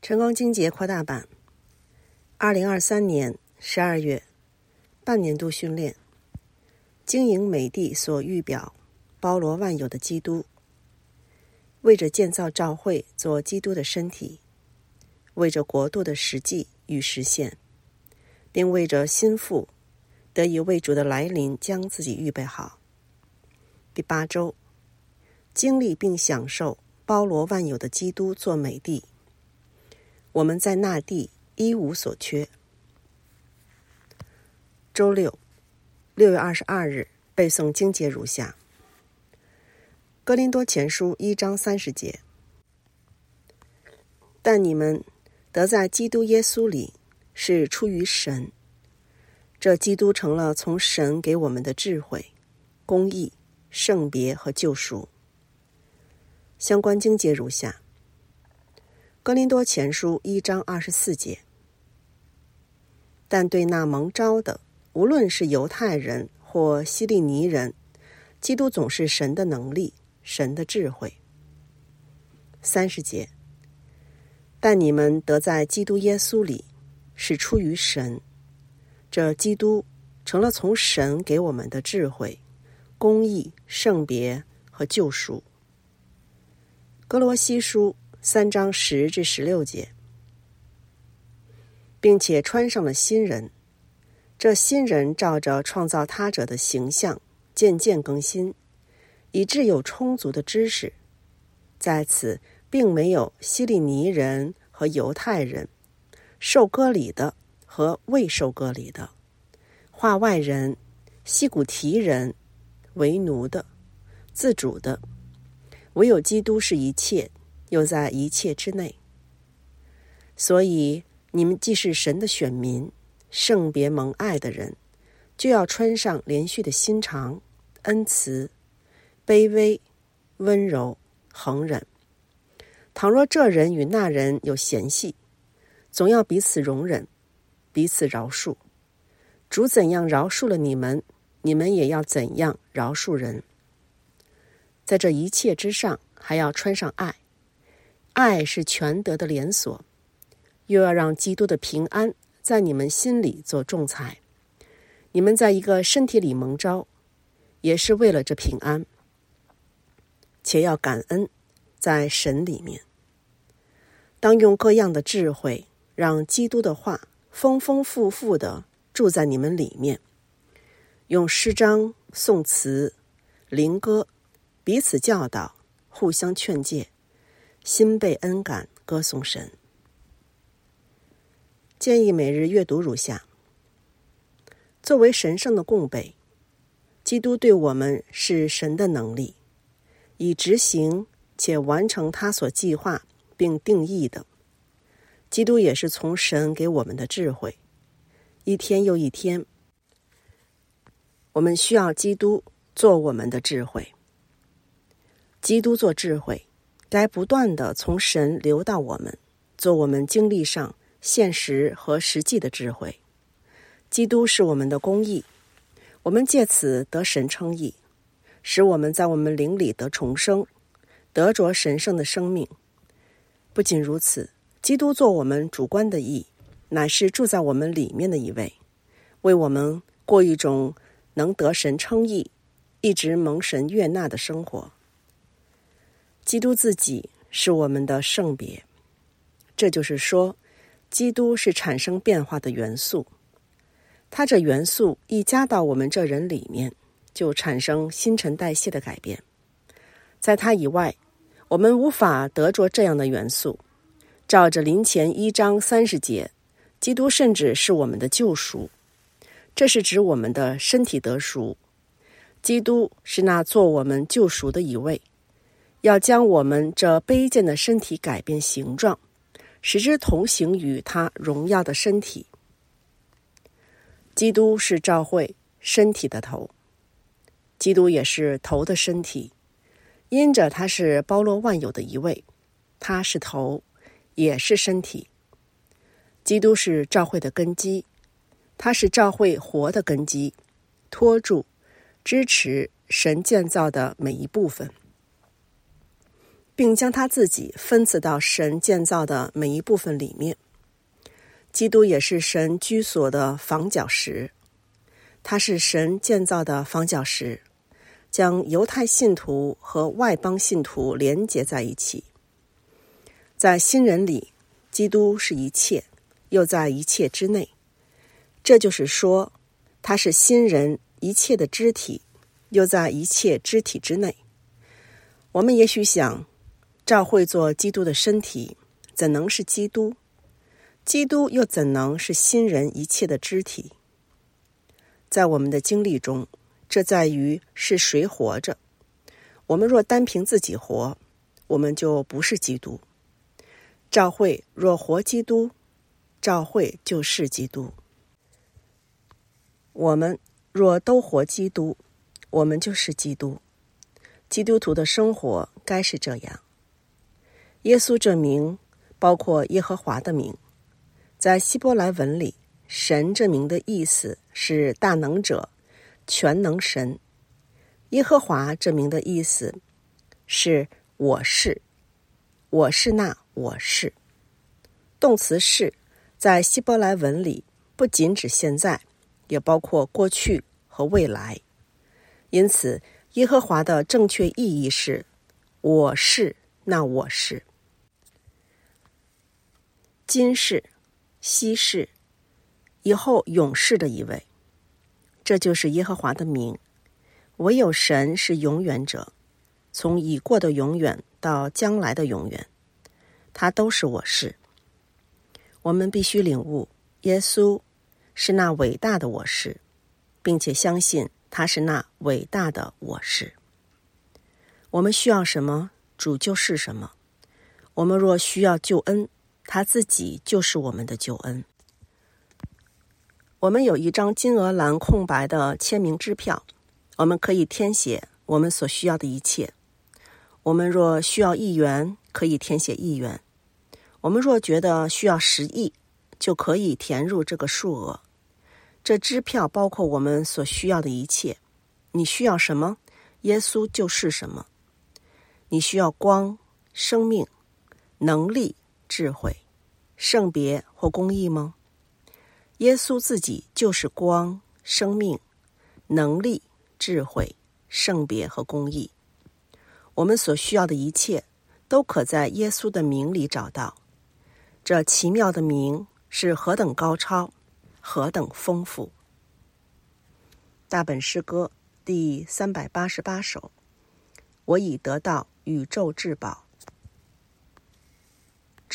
晨光经节扩大版2023年12月半年度训练，经营美地所预表包罗万有的基督，为着建造教会做基督的身体，为着国度的实际与实现，并为着心腹得以为主的来临将自己预备好。第8周，经历并享受包罗万有的基督做美地，我们在那地一无所缺。周六，6月22日背诵经节如下：哥林多前书1章30节，但你们得在基督耶稣里是出于神，这基督成了从神给我们的智慧、公义、圣别和救赎。相关经节如下：哥林多前书1章24节，但对那蒙召的，无论是犹太人或希利尼人，基督总是神的能力，神的智慧。30节，但你们得在基督耶稣里是出于神，这基督成了从神给我们的智慧、公义、圣别和救赎。哥罗西书3章10至16节，并且穿上了新人，这新人照着创造他者的形象渐渐更新，以致有充足的知识。在此并没有希利尼人和犹太人，受割礼的和未受割礼的，化外人、西古提人，为奴的、自主的，唯有基督是一切，又在一切之内。所以你们既是神的选民，圣别蒙爱的人，就要穿上连续的心肠、恩慈、卑微、温柔、恒忍。倘若这人与那人有嫌隙，总要彼此容忍，彼此饶恕。主怎样饶恕了你们，你们也要怎样饶恕人。在这一切之上，还要穿上爱。爱是全德的连锁，又要让基督的平安在你们心里做仲裁。你们在一个身体里蒙召，也是为了这平安，且要感恩在神里面。当用各样的智慧，让基督的话丰丰富富地住在你们里面，用诗章、颂词、灵歌彼此教导，互相劝诫，心被恩感，歌颂神。建议每日阅读如下：作为神圣的供备，基督对我们是神的能力，以执行且完成他所计划并定义的。基督也是从神给我们的智慧，一天又一天，我们需要基督做我们的智慧。基督做智慧，该不断地从神流到我们，做我们经历上现实和实际的智慧。基督是我们的公义，我们借此得神称义，使我们在我们灵里得重生，得着神圣的生命。不仅如此，基督做我们主观的义，乃是住在我们里面的一位，为我们过一种能得神称义、一直蒙神悦纳的生活。基督自己是我们的圣别，这就是说，基督是产生变化的元素。他这元素一加到我们这人里面，就产生新陈代谢的改变。在他以外，我们无法得着这样的元素。照着林前1章30节，基督甚至是我们的救赎，这是指我们的身体得赎。基督是那做我们救赎的一位，要将我们这卑贱的身体改变形状，使之同行于他荣耀的身体。基督是教会身体的头，基督也是头的身体，因着他是包罗万有的一位，他是头，也是身体。基督是教会的根基，他是教会活的根基，托住、支持神建造的每一部分。 并将他自己分赐到神建造的每一部分里面。基督也是神居所的房角石，他是神建造的房角石，将犹太信徒和外邦信徒连结在一起。在新人里，基督是一切，又在一切之内。这就是说，他是新人一切的肢体，又在一切肢体之内。我们也许想，教会做基督的身体，怎能是基督？基督又怎能是新人一切的肢体？在我们的经历中，这在于是谁活着。我们若单凭自己活，我们就不是基督。教会若活基督，教会就是基督。我们若都活基督，我们就是基督。基督徒的生活该是这样。耶稣这名包括耶和华的名，在希伯来文里，神这名的意思是大能者、全能神。耶和华这名的意思是我是，我是那我是。动词是在希伯来文里不仅指现在，也包括过去和未来。因此，耶和华的正确意义是我是那我是。今世、昔世、以后永世的一位，这就是耶和华的名。唯有神是永远者，从已过的永远到将来的永远，他都是我是。我们必须领悟，耶稣是那伟大的我是，并且相信他是那伟大的我是。我们需要什么，主就是什么。我们若需要救恩，他自己就是我们的救恩。我们有一张金额栏空白的签名支票，我们可以填写我们所需要的一切。我们若需要1元，可以填写1元。我们若觉得需要10亿，就可以填入这个数额。这支票包括我们所需要的一切。你需要什么？耶稣就是什么。你需要光、生命、能力、智慧、圣别或公义吗？耶稣自己就是光、生命、能力、智慧、圣别和公义。我们所需要的一切都可在耶稣的名里找到。这奇妙的名是何等高超，何等丰富。大本诗歌第388首，我已得到宇宙至宝。